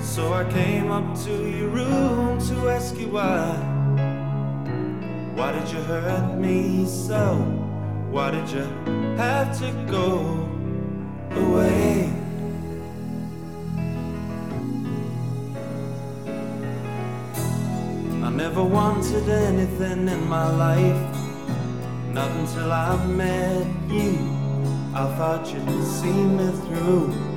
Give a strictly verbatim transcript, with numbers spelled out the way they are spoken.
So I came up to your room to ask you why. Why did you hurt me so? Why did you have to go away? I never wanted anything in my life, not until I met you. I thought you'd see me through.